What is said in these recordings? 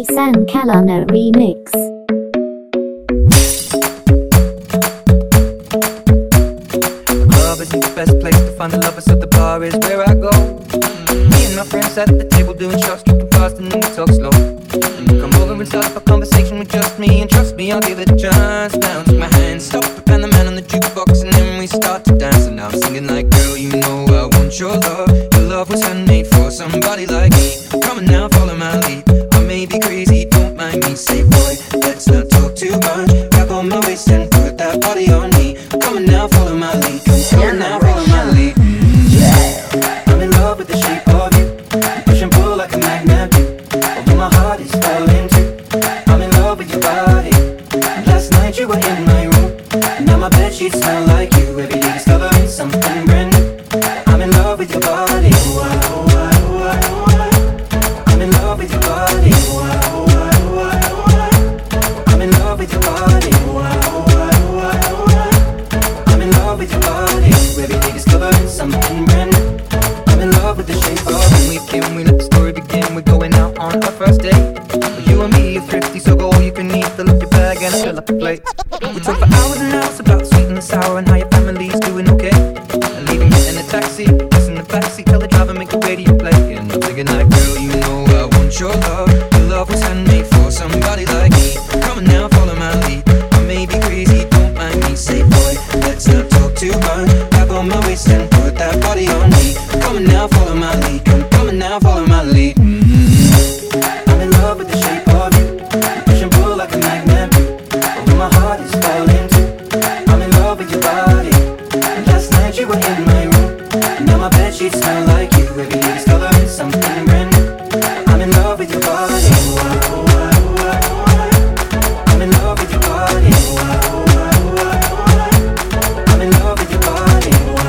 San Calano remix. Club isn't the best place to find the lovers, so the bar is where I go. Me and my friends at the table doing shots, tripping fast and then we talk slow. Come over and start up a conversation with just me, and trust me, I'll give it a chance. Now take my hand, stop and the man on the jukebox, and then we start to dance. And now I'm singing like, girl, you know I want your love. Your love was handmade for somebody like me. Come on now, follow my lead. I may be crazy, don't mind me. Say, boy, let's not talk too much. Grab on my waist and put that body on me. Come on now, follow my lead. Come on now, follow my lead. I'm in love with the shape of you. Push and pull like a magnet do. Although my heart is falling too. I'm in love with your body. Last night you were in my room, and now my bedsheets smell like you. Every day discovering something brand new. I'm in love with your body. I'm in love with your body. I'm in love with your body. I'm in love with your body. Every day discovering something brand new. I'm in love with the shape of you. We let the story begin. We're going out on our first date. You and me are thrifty, so go all you can eat. Fill up your bag and fill up the plate. We talk for hours and hours about sweet and sour and how your family's doing okay. And leaving you in a taxi, us in the backseat, tell the driver make the radio play. And I'm thinking like, girl, you know I want your love. Your love was handmade for somebody like me. Come on now, follow my lead. I may be crazy, don't mind me. Say, boy, let's not talk too much. Grab on my waist and put that body on me. Come on now, follow my lead. Come on now, follow my lead. I'm in love with the shape of you. Push and pull like a magnet do. Although my heart is falling too. I'm in love with your body. Last night you were in my room, and now my bedsheets smell like you. Every day discovering something brand new. I'm in love with your body. I'm in love with your body. I'm in love with your body.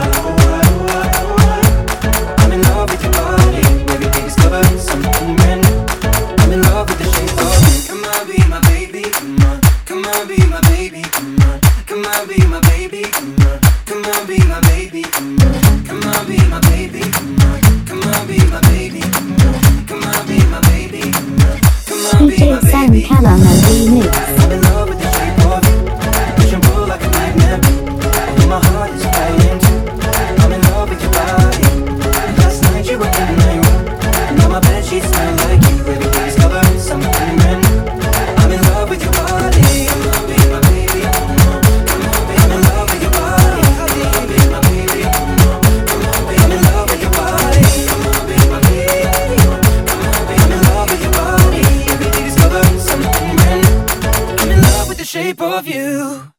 I'm in love with your body. Every day discovering something brand new. I'm in love with the shape of you. Come on, be my baby, come on. Come on, be my baby, come on. Come on, be my baby, come on. Come on, be my baby, come on. Come on, be my baby, come on. Come on, be my baby, come on. Come on, be my baby, come on. Come on, be my DJ San baby. Calano remix. I'm in love with the shape of you. Push and pull like a magnet do. Although my heart is falling too. I'm in love with your body. Last night you were in my room, and now my bedsheets smell like you. Every day discovering something brand new. I'm in love with your body. Come on, be my baby. Come on, come on, be I'm in love with your body. Come on, be my baby. Come on, come on, be I'm in love with your body. Come on, be my baby. Come on, be I'm in love with your body. Every day discovering something brand new. I'm in love with the shape of you.